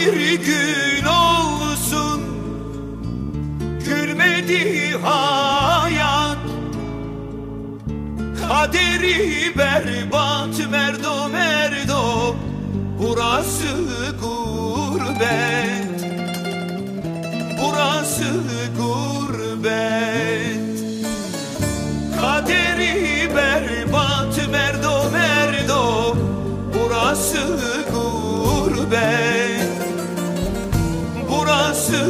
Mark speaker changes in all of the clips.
Speaker 1: bir gün olsun gülmedi hayat. Kaderi berbat merdo merdo, burası gurbet, burası gurbet. Kaderi berbat merdo merdo, burası gurbet, burası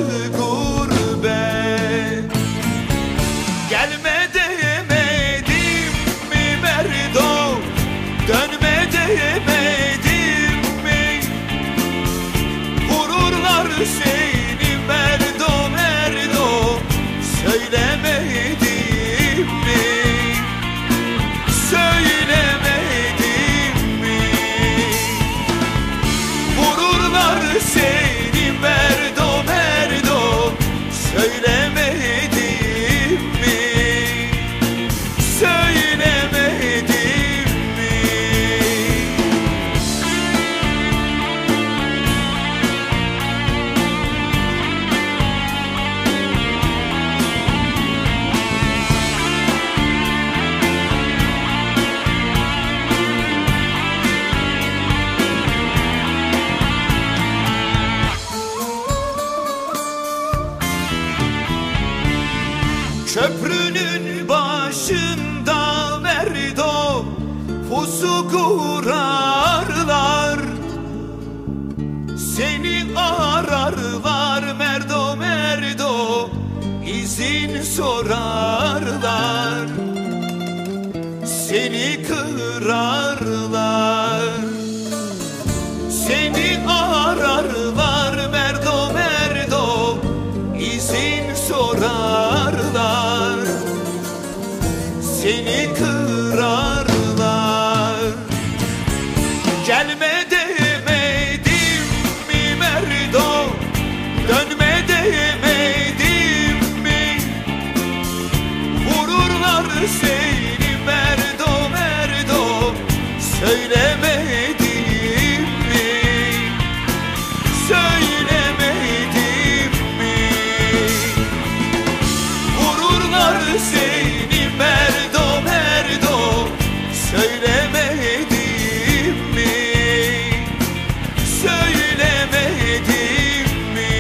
Speaker 1: gurbet. Gelme demedim mi merdo, dönme demedim mi? Vururlar seni merdo merdo, söylemedim mi? Söylemedim mi? Vururlar seni merdo merdo, söylemedim mi? Söylemedim mi? Köprünün başında merdo pusu kurarlar, seni ararlar merdo merdo, izin sorarlar, seni kırarlar. Seni ararlar merdo merdo, izin sorarlar, seni kırarlar. Gelme demedim mi merdo, dönme demedim mi? Vururlar seni merdo merdo, söylemedim mi? Söylemedim mi? Vururlar seni merdo merdo, söylemedim mi? Söylemedim mi?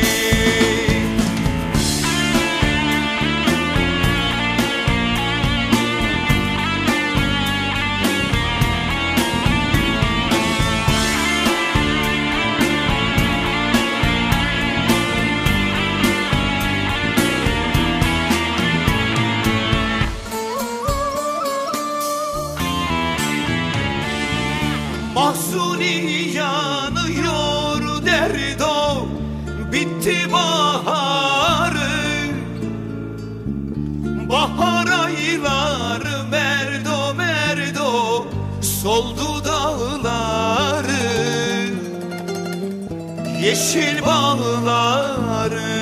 Speaker 1: Mahzuni yanıyor derdo, bitti baharı. Bahar ayları merdo merdo, soldu dağları, yeşil bağları.